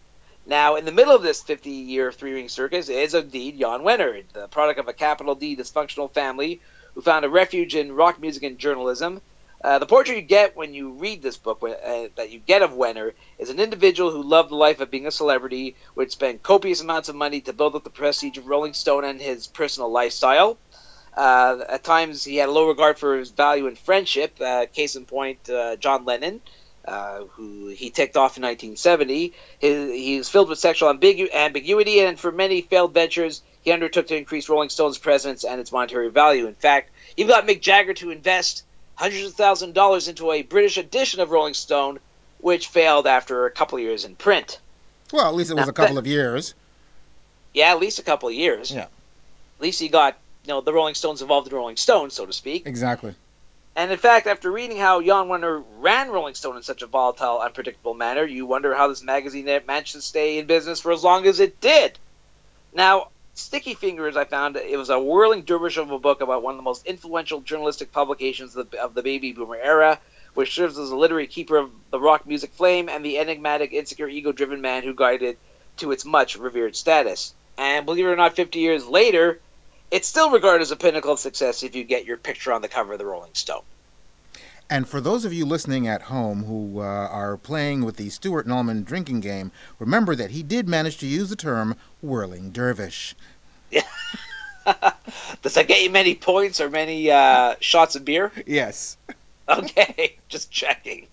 Now, in the middle of this fifty-year three-ring circus is indeed Jan Wenner, the product of a capital D dysfunctional family who found a refuge in rock music and journalism. Uh, the portrait you get when you read this book, uh, that you get of Wenner, is an individual who loved the life of being a celebrity, would spend copious amounts of money to build up the prestige of Rolling Stone and his personal lifestyle. Uh, at times, he had a low regard for his value in friendship. Uh, case in point, uh, John Lennon, uh, who he ticked off in nineteen seventy. His, he was filled with sexual ambigu- ambiguity, and for many failed ventures, he undertook to increase Rolling Stone's presence and its monetary value. In fact, he got Mick Jagger to invest hundreds of thousand dollars into a British edition of Rolling Stone, which failed after a couple of years in print. Well, at least it was now, a couple that, of years. Yeah, at least a couple of years. Yeah. At least he got, you know, the Rolling Stones involved in Rolling Stone, so to speak. Exactly. And in fact, after reading how Jan Wenner ran Rolling Stone in such a volatile, unpredictable manner, you wonder how this magazine managed to stay in business for as long as it did. Now, Sticky Fingers, I found, it was a whirling dervish of a book about one of the most influential journalistic publications of the, of the baby boomer era, which serves as a literary keeper of the rock music flame and the enigmatic, insecure, ego-driven man who guided it to its much revered status. And believe it or not, fifty years later, it's still regarded as a pinnacle of success if you get your picture on the cover of the Rolling Stone. And for those of you listening at home who uh, are playing with the Stuart Nullman drinking game, remember that he did manage to use the term whirling dervish. Yeah. Does that get you many points or many uh, shots of beer? Yes. Okay, just checking.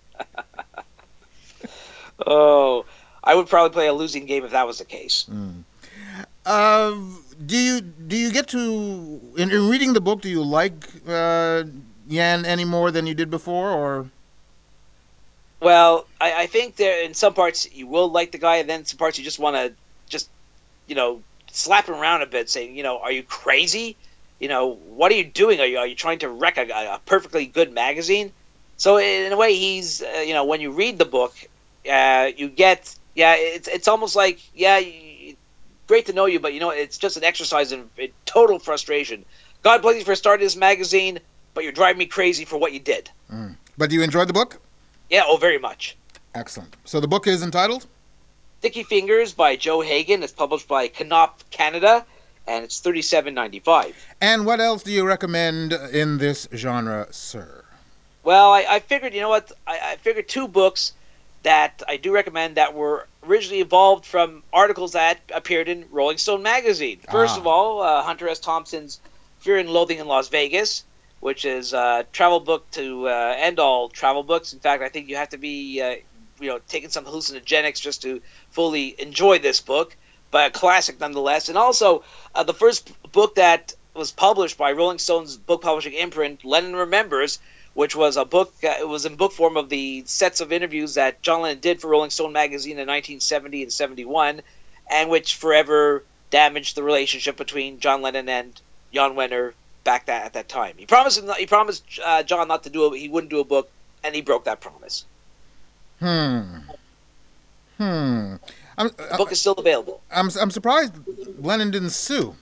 Oh, I would probably play a losing game if that was the case. Mm. Uh, do you do you get to in, in reading the book? Do you like uh, Jan any more than you did before, or? Well, I, I think there in some parts you will like the guy, and then some parts you just want to just you know slap him around a bit, saying, you know, are you crazy? You know, what are you doing? Are you are you trying to wreck a, a perfectly good magazine? So in a way, he's uh, you know when you read the book, uh, you get yeah, it's it's almost like yeah. You, great to know you, but you know, it's just an exercise in, in total frustration. God bless you for starting this magazine, but you're driving me crazy for what you did. Mm. But do you enjoy the book? Yeah, oh, very much. Excellent. So the book is entitled? Sticky Fingers by Joe Hagan. It's published by Knopf Canada, and it's thirty-seven ninety-five. And what else do you recommend in this genre, sir? Well, I, I figured, you know what, I, I figured two books that I do recommend that were originally evolved from articles that appeared in Rolling Stone magazine. First ah. of all, uh, Hunter S. Thompson's Fear and Loathing in Las Vegas, which is a travel book to uh, end all travel books. In fact, I think you have to be, uh, you know, taking some hallucinogenics just to fully enjoy this book, but a classic nonetheless. And also, uh, the first book that was published by Rolling Stone's book publishing imprint, Lennon Remembers, which was a book, uh, it was in book form of the sets of interviews that John Lennon did for Rolling Stone magazine in nineteen seventy and seventy-one, and which forever damaged the relationship between John Lennon and Jan Wenner back that, at that time. He promised he promised uh, John not to do it, he wouldn't do a book, and he broke that promise. Hmm. Hmm. I'm, the book is still available. I'm I'm surprised Lennon didn't sue.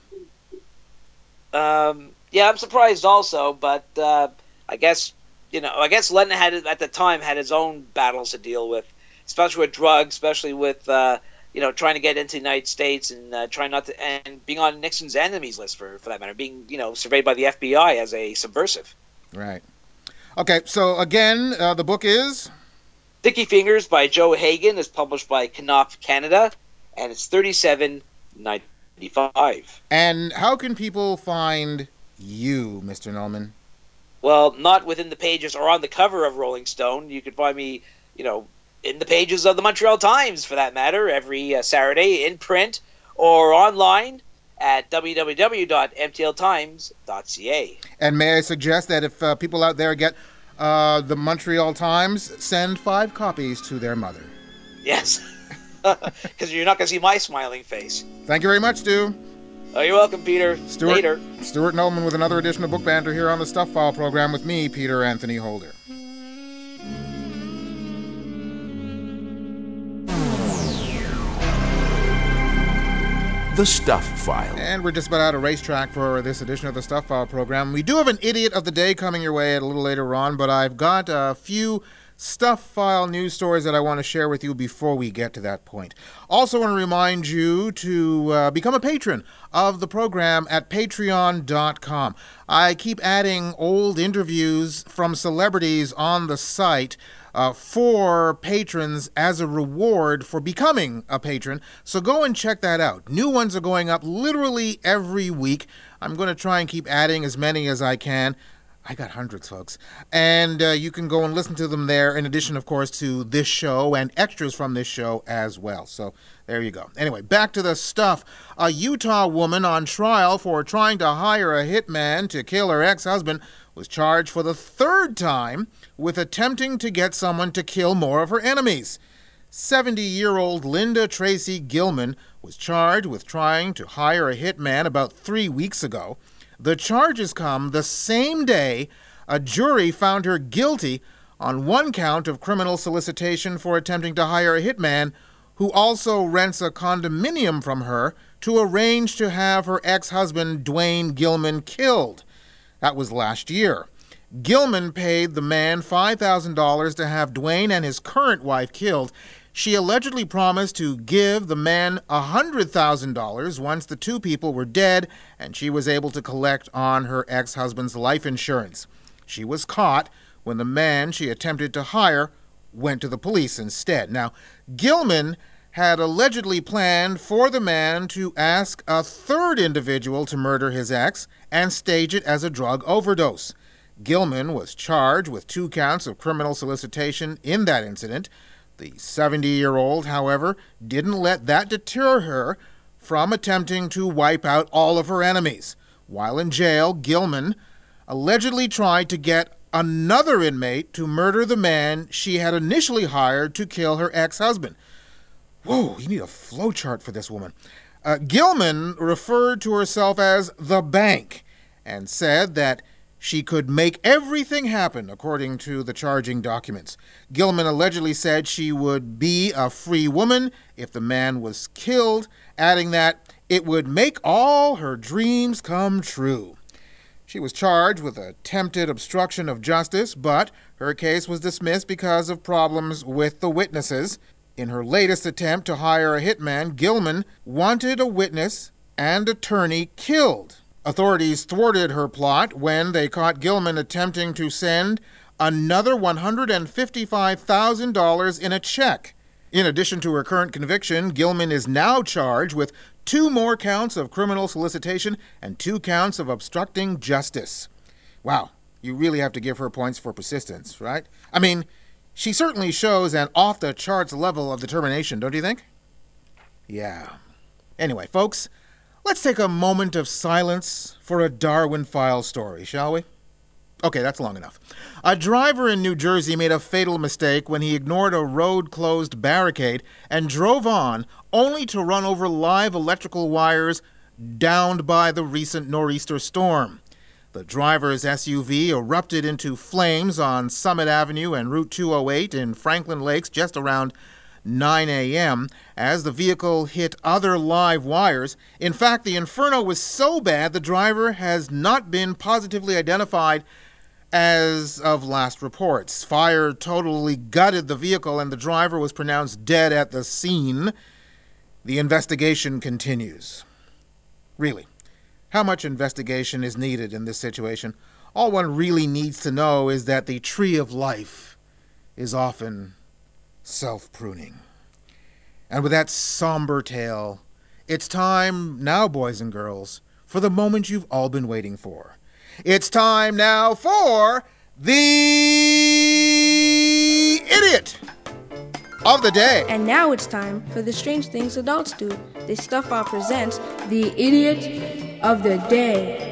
Um, yeah, I'm surprised also, but uh, I guess... You know, I guess Lennon had at the time had his own battles to deal with, especially with drugs, especially with uh, you know trying to get into the United States and uh, trying not to and being on Nixon's enemies list for for that matter, being you know surveyed by the F B I as a subversive. Right. Okay. So again, uh, the book is Sticky Fingers by Joe Hagan. Is published by Knopf Canada, and it's thirty-seven ninety-five. And how can people find you, Mister Nullman? Well, not within the pages or on the cover of Rolling Stone. You can find me, you know, in the pages of the Montreal Times, for that matter, every uh, Saturday in print or online at w w w dot m t l times dot c a. And may I suggest that if uh, people out there get uh, the Montreal Times, send five copies to their mother. Yes, because you're not going to see my smiling face. Thank you very much, Stu. Oh, you're welcome, Peter. Stuart, Later. Stuart Nullman with another edition of Book Banter here on the Stuff File program with me, Peter Anthony Holder. The Stuff File. And we're just about out of racetrack for this edition of the Stuff File program. We do have an Idiot of the Day coming your way a little later on, but I've got a few Stuff File news stories that I want to share with you before we get to that point. Also want to remind you to uh, become a patron of the program at patreon dot com. I keep adding old interviews from celebrities on the site uh, for patrons as a reward for becoming a patron, so go and check that out. New ones are going up literally every week. I'm going to try and keep adding as many as I can. I got hundreds, folks. And uh, you can go and listen to them there, in addition, of course, to this show and extras from this show as well. So there you go. Anyway, back to the stuff. A Utah woman on trial for trying to hire a hitman to kill her ex-husband was charged for the third time with attempting to get someone to kill more of her enemies. seventy-year-old Linda Tracy Gilman was charged with trying to hire a hitman about three weeks ago. The charges come the same day a jury found her guilty on one count of criminal solicitation for attempting to hire a hitman who also rents a condominium from her to arrange to have her ex-husband Dwayne Gilman killed. That was last year. Gilman paid the man five thousand dollars to have Dwayne and his current wife killed. She allegedly promised to give the man one hundred thousand dollars once the two people were dead and she was able to collect on her ex-husband's life insurance. She was caught when the man she attempted to hire went to the police instead. Now, Gilman had allegedly planned for the man to ask a third individual to murder his ex and stage it as a drug overdose. Gilman was charged with two counts of criminal solicitation in that incident. The seventy-year-old, however, didn't let that deter her from attempting to wipe out all of her enemies. While in jail, Gilman allegedly tried to get another inmate to murder the man she had initially hired to kill her ex-husband. Whoa, you need a flowchart for this woman. Uh, Gilman referred to herself as the bank and said that she could make everything happen, according to the charging documents. Gilman allegedly said she would be a free woman if the man was killed, adding that it would make all her dreams come true. She was charged with attempted obstruction of justice, but her case was dismissed because of problems with the witnesses. In her latest attempt to hire a hitman, Gilman wanted a witness and attorney killed. Authorities thwarted her plot when they caught Gilman attempting to send another one hundred fifty-five thousand dollars in a check. In addition to her current conviction, Gilman is now charged with two more counts of criminal solicitation and two counts of obstructing justice. Wow, you really have to give her points for persistence, right? I mean, she certainly shows an off-the-charts level of determination, don't you think? Yeah. Anyway, folks, let's take a moment of silence for a Darwin Files story, shall we? Okay, that's long enough. A driver in New Jersey made a fatal mistake when he ignored a road-closed barricade and drove on, only to run over live electrical wires downed by the recent nor'easter storm. The driver's S U V erupted into flames on Summit Avenue and Route two oh eight in Franklin Lakes just around nine a.m. as the vehicle hit other live wires. In fact, the inferno was so bad the driver has not been positively identified as of last reports. Fire totally gutted the vehicle and the driver was pronounced dead at the scene. The investigation continues. Really, how much investigation is needed in this situation? All one really needs to know is that the tree of life is often self-pruning. And with that somber tale, it's time now, boys and girls, for the moment you've all been waiting for. It's time now for the Idiot of the Day. And now it's time for the Strange Things Adults Do. The Stuff File presents the Idiot of the Day.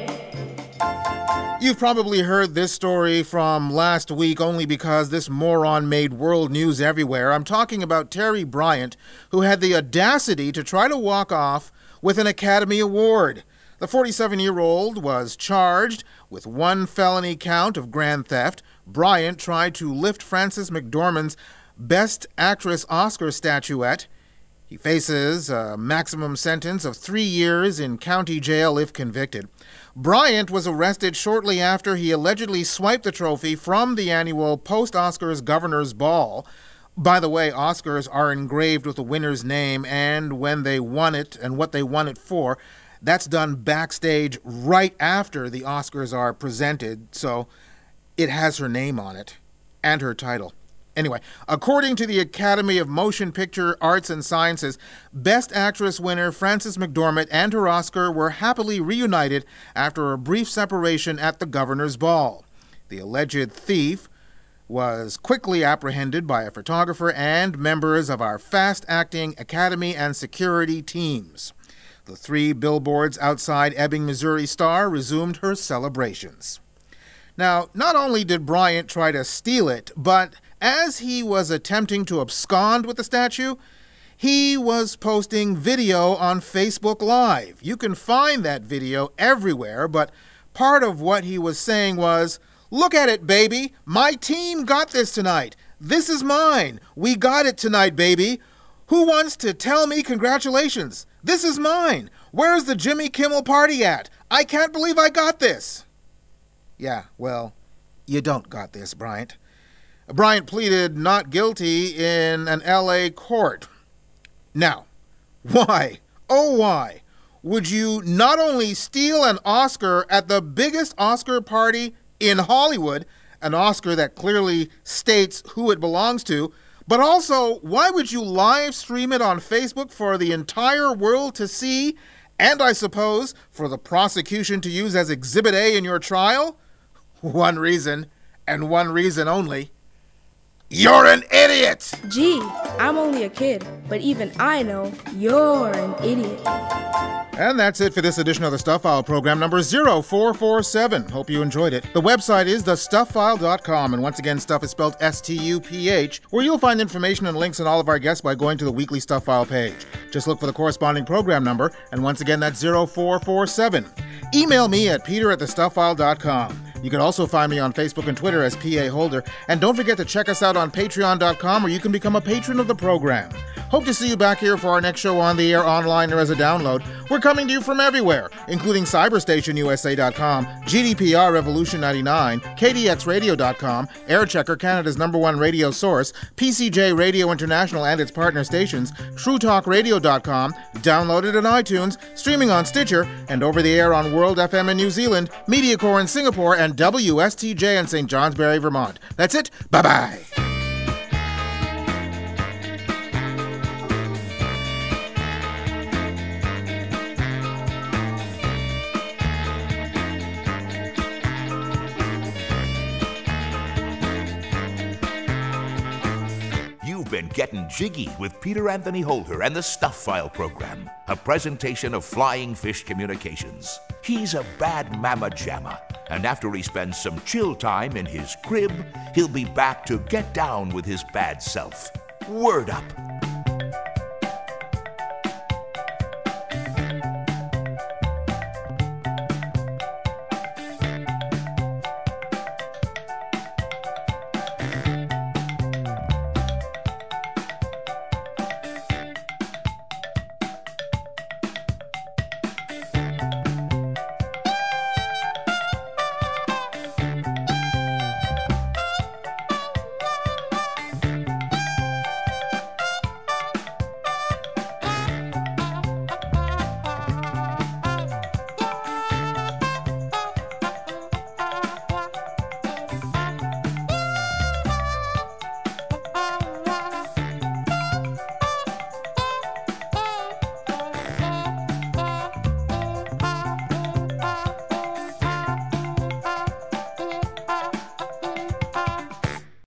You've probably heard this story from last week only because this moron made world news everywhere. I'm talking about Terry Bryant, who had the audacity to try to walk off with an Academy Award. The forty-seven-year-old was charged with one felony count of grand theft. Bryant tried to lift Frances McDormand's Best Actress Oscar statuette. He faces a maximum sentence of three years in county jail if convicted. Bryant was arrested shortly after he allegedly swiped the trophy from the annual post-Oscars Governor's Ball. By the way, Oscars are engraved with the winner's name and when they won it and what they won it for. That's done backstage right after the Oscars are presented, so it has her name on it and her title. Anyway, according to the Academy of Motion Picture Arts and Sciences, Best Actress winner Frances McDormand and her Oscar were happily reunited after a brief separation at the Governor's Ball. The alleged thief was quickly apprehended by a photographer and members of our fast-acting Academy and security teams. The three billboards outside Ebbing, Missouri Star resumed her celebrations. Now, not only did Bryant try to steal it, but as he was attempting to abscond with the statue, he was posting video on Facebook Live. You can find that video everywhere, but part of what he was saying was, "Look at it, baby. My team got this tonight. This is mine. We got it tonight, baby. Who wants to tell me congratulations? This is mine. Where's the Jimmy Kimmel party at? I can't believe I got this." Yeah, well, you don't got this, Bryant. Bryant pleaded not guilty in an L A court. Now, why, oh why, would you not only steal an Oscar at the biggest Oscar party in Hollywood, an Oscar that clearly states who it belongs to, but also, why would you live stream it on Facebook for the entire world to see, and I suppose for the prosecution to use as Exhibit A in your trial? One reason, and one reason only. You're an idiot! Gee, I'm only a kid, but even I know you're an idiot. And that's it for this edition of the Stuff File program, number zero four four seven. Hope you enjoyed it. The website is the stuff file dot com, and once again, stuff is spelled S T U P H, where you'll find information and links on all of our guests by going to the weekly Stuff File page. Just look for the corresponding program number, and once again, that's zero four four seven. Email me at peter at the stuff file dot com. You can also find me on Facebook and Twitter as P A Holder, and don't forget to check us out on patreon dot com, where you can become a patron of the program. Hope to see you back here for our next show on the air, online, or as a download. We're coming to you from everywhere, including cyberstation U S A dot com, G D P R Revolution ninety-nine, K D X radio dot com, Airchecker, Canada's number one radio source, P C J Radio International and its partner stations, True Talk Radio dot com, downloaded on iTunes, streaming on Stitcher, and over the air on World F M in New Zealand, MediaCore in Singapore, and W S T J in Saint Johnsbury, Vermont. That's it. Bye-bye. Been getting jiggy with Peter Anthony Holder and the Stuff File program, a presentation of Flying Fish Communications. He's a bad mamma jamma, and after he spends some chill time in his crib, he'll be back to get down with his bad self. Word up.